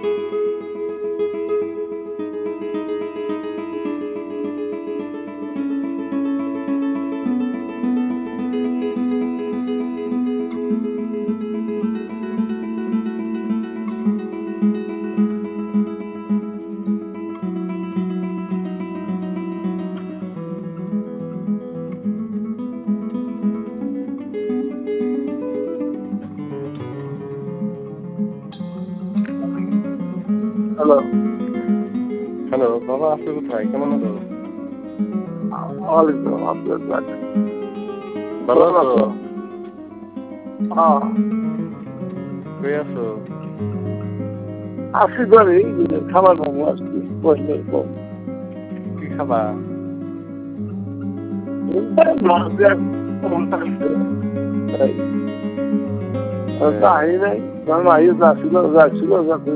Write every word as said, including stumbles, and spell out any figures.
Hello hello বাবা, আপনি কোথায়? কেমন আছো? ওয়ালাইকুম আপনার ভালো আছো? হ্যাঁ কই আছো? আসি ধরে খাবার খাবো আজকে বসলে কি খাবা? তাই নাই কারণ আইয়ে যাচ্ছিল যাচ্ছিল যাচ্ছে